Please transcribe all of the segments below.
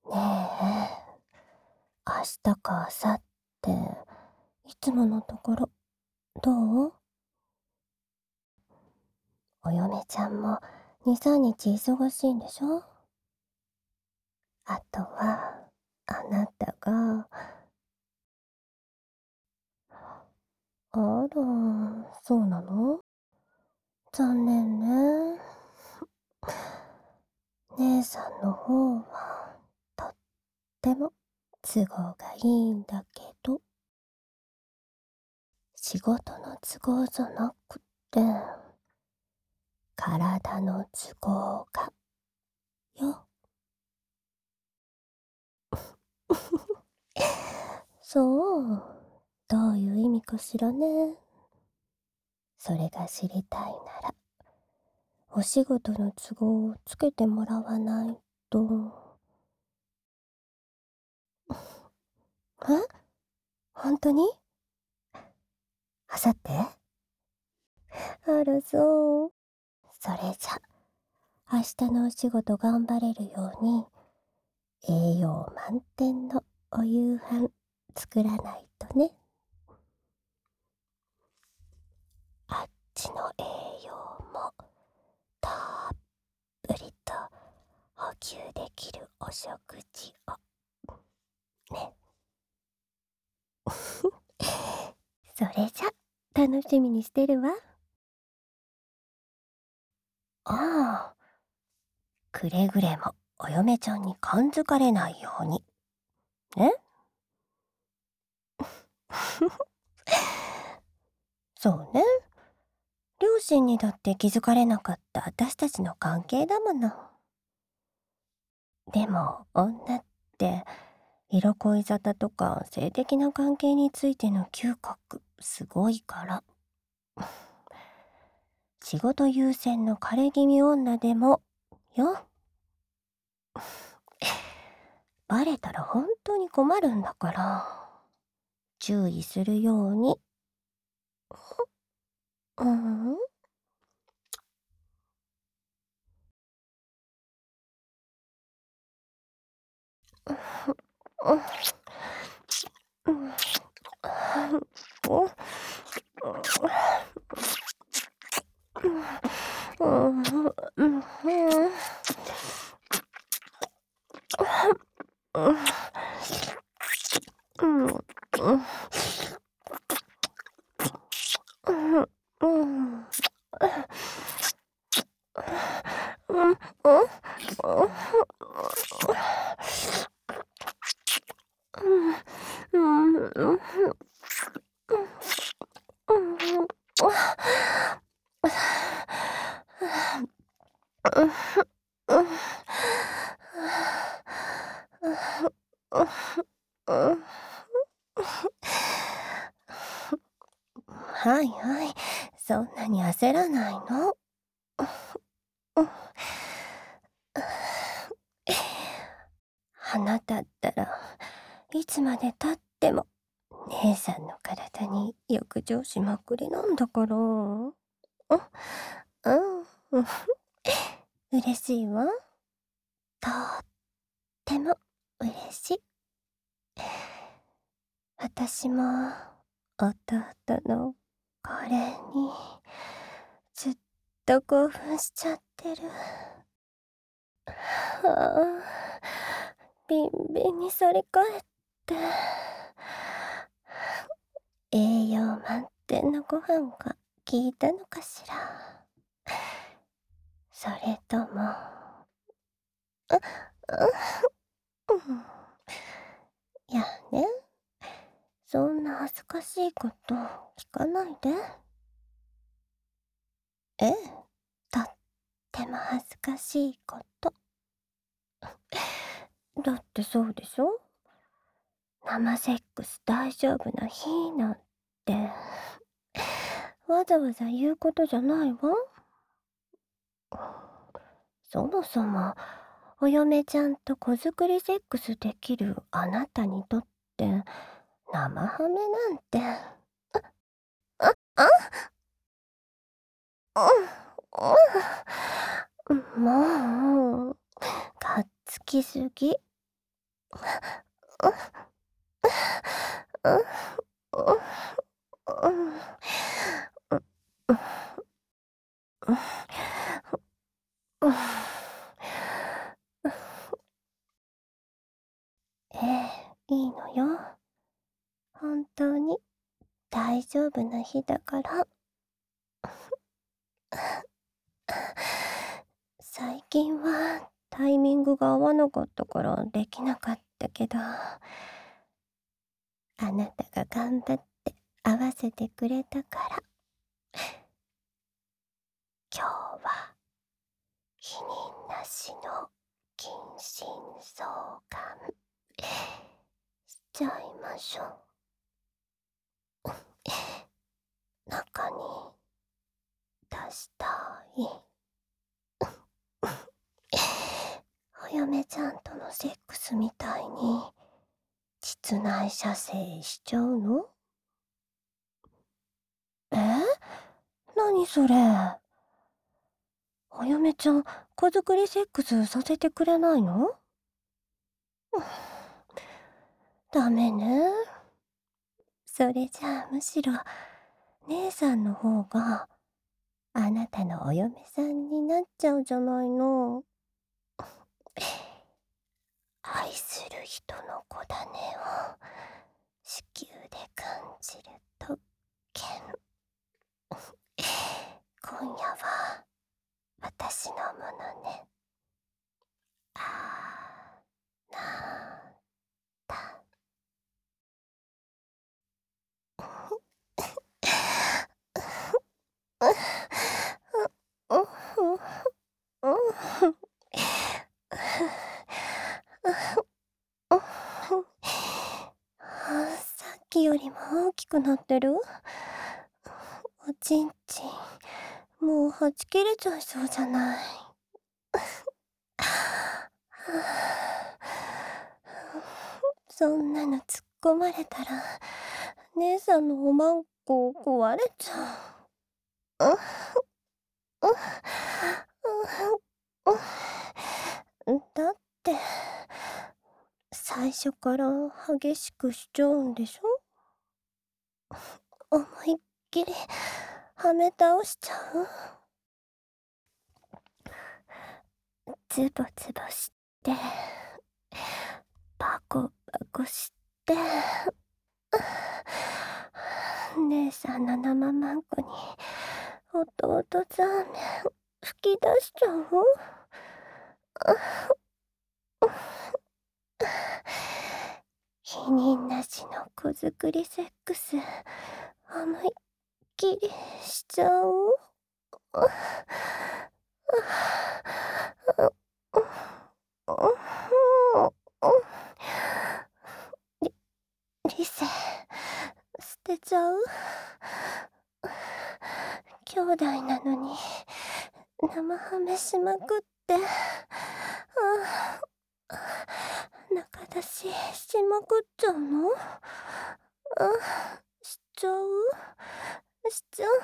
ねえ、明日か明後日、いつものところ、どう？お嫁ちゃんも2、3日忙しいんでしょ？あとは、あなたが、あら、そうなの？残念ね。姉さんの方は、とっても都合がいいんだけど、仕事の都合じゃなくて、体の都合がよ。そう。どういう意味かしらね。それが知りたいなら、お仕事の都合をつけてもらわないと。え？本当に？あさって？あらそう。それじゃ、明日のお仕事頑張れるように、栄養満点のお夕飯作らないとね。あっちの栄養もたっぷりと補給できるお食事をね。それじゃ、楽しみにしてるわ。ああ、くれぐれもお嫁ちゃんに感づかれないように。ね。そうね。両親にだって気づかれなかった私たちの関係だもの。でも、女って、色恋沙汰とか性的な関係についての嗅覚、すごいから。仕事優先の枯れ気味女でも、よ。バレたら本当に困るんだから、注意するように。うん。はいはい、そんなに焦らないの。花だったらいつまでたっても姉さんの体に浴場しまくりなんだから。うん、嬉しいわ。とっても嬉しい。私も弟のこれにずっと興奮しちゃってる。はあ、ビンビンに反り返って、栄養満点のご飯が効いたのかしら。それとも、うん、いやね、そんな恥ずかしいこと聞かないで。ええ、とっても恥ずかしいこと。だってそうでしょ？生セックス大丈夫な日なんて、わざわざ言うことじゃないわ。そもそも、お嫁ちゃんと子作りセックスできるあなたにとって、生ハメなんて、もう、がっつきすぎ。 ええ、いいのよ。本当に大丈夫な日だから。最近はタイミングが合わなかったからできなかったけど、あなたが頑張って合わせてくれたから、今日は避妊なしの近親相関しちゃいましょう。中に出したい。お嫁ちゃんとのセックスみたいに膣内射精しちゃうの？え？何それ？お嫁ちゃん、子作りセックスさせてくれないの？ダメね。それじゃあむしろ姉さんの方があなたのお嫁さんになっちゃうじゃないの。愛する人の子種を子宮で感じる特権。今夜は私のものね。あなた。さっきよりも大きくなってる？おちんちん、もうはち切れちゃいそうじゃない。そんなの突っ込まれたら、姉さんのおまんこ壊れちゃう。だって、最初から激しくしちゃうんでしょ？思いっきりはめ倒しちゃう？ズボズボして、バコバコして、姉さんの生マンコに弟ザーメン吹き出しちゃう？避妊なしの子作りセックス思いっきりしちゃう？り理性捨てちゃう？兄弟なのに生ハメしまくって、中出ししまくっちゃうの？しちゃう？しちゃう？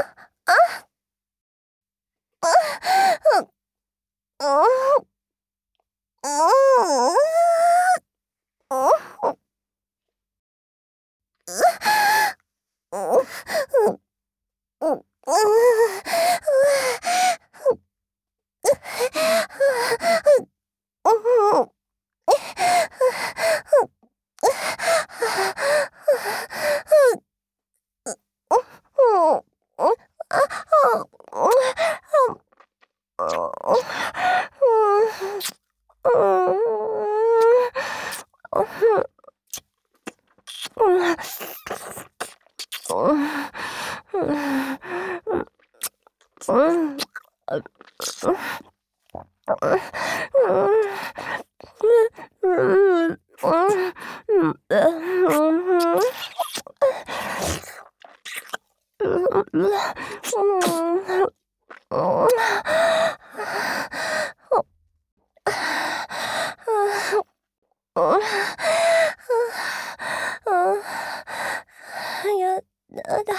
やだ。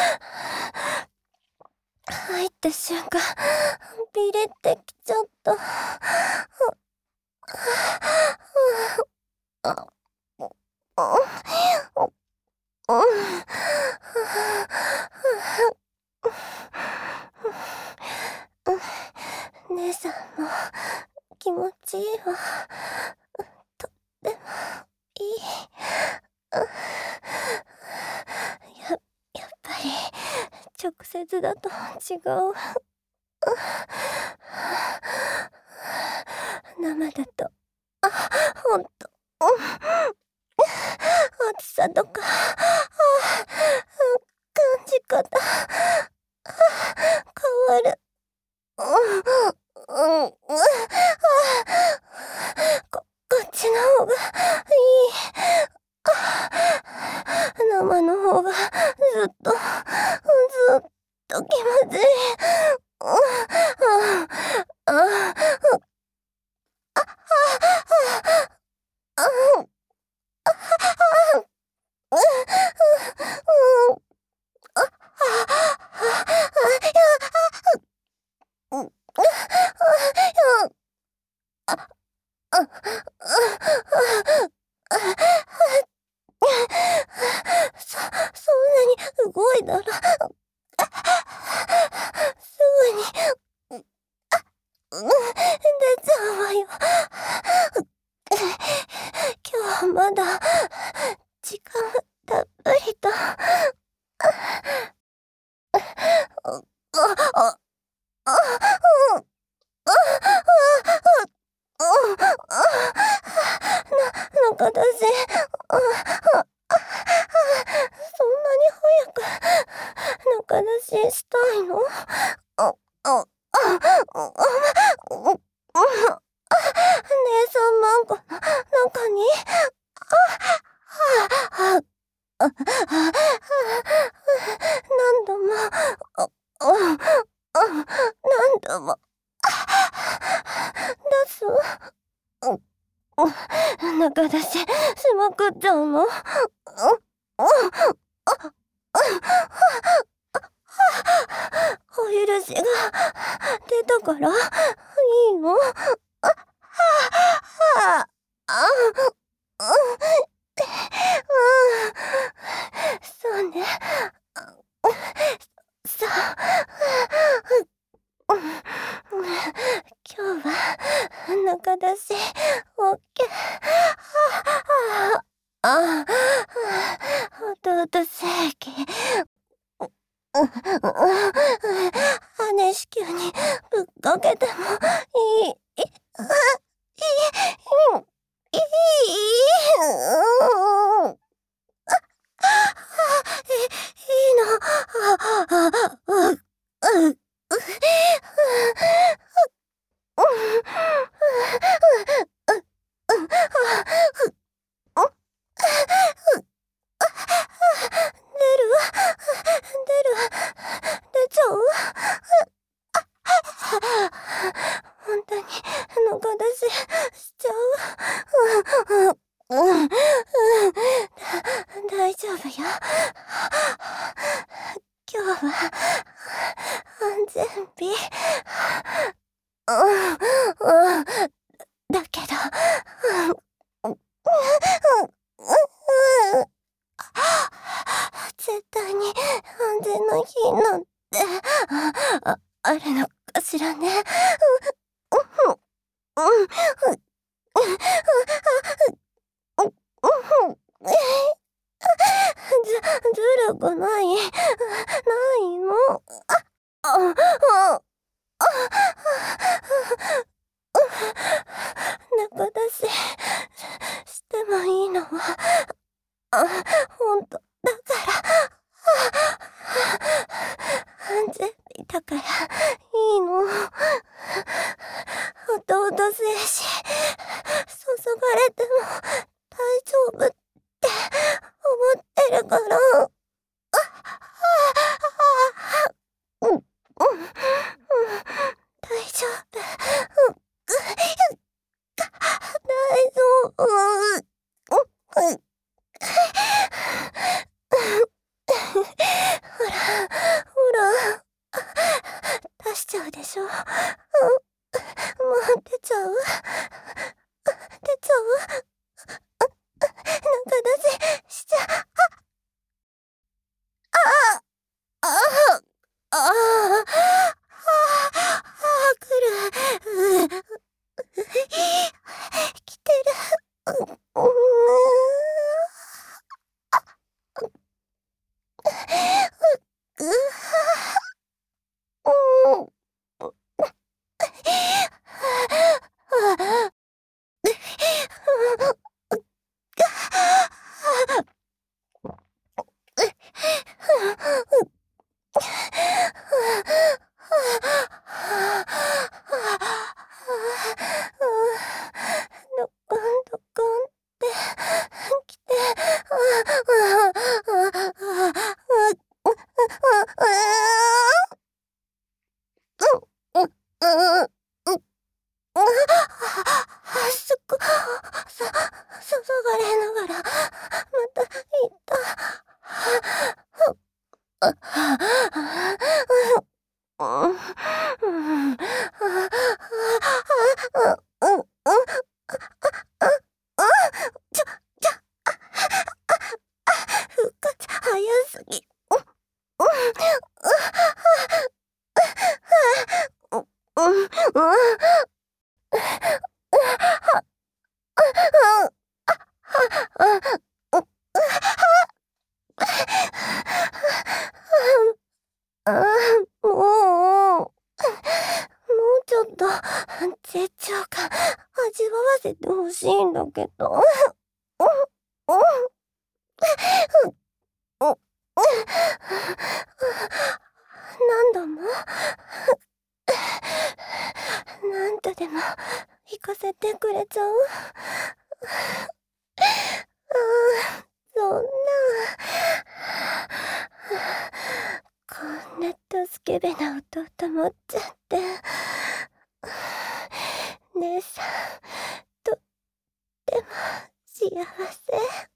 入った瞬間、ビレってきちゃった。 ちいいわ。とってもいい。やっぱり直接だと違う。生だと、ほんと、暑さとか、感じ方、変わる。こっちの方がいい。生の方がずっと気まずい。そんなに動いたら、すぐに、出ちゃうわよ。今日はまだ、時間たっぷりと。中だし、そんなに早く中出ししたいの？姉さんマンコの中に、何度も、何度も、出す？中出ししまくっちゃうの？お許しが出たからいいの？そうね。そう。今日は中出し OK。弟正義。羽子宮にぶっかけてもいい。いいの。出ちゃう？本当に中出ししちゃう？大丈夫よ。今日は安全日。だけど、絶対に安全な日なんてあるのかしらね。ずるくない。ないの。中出ししてもいいのは、ほんとだから。安全日だからいいの。弟精子注がれても大丈夫って思ってるから。大丈夫。大丈夫。ほら、出しちゃうでしょ。もう出ちゃう？出ちゃう？中出ししちゃ、来る。 注がれながら、また言った。復活早すぎ。もうちょっと絶頂感味わわせてほしいんだけど。何度も何度でも行かせてくれちゃう。そんなこんな助けべな弟持っちゃって。姉さんとっても幸せ。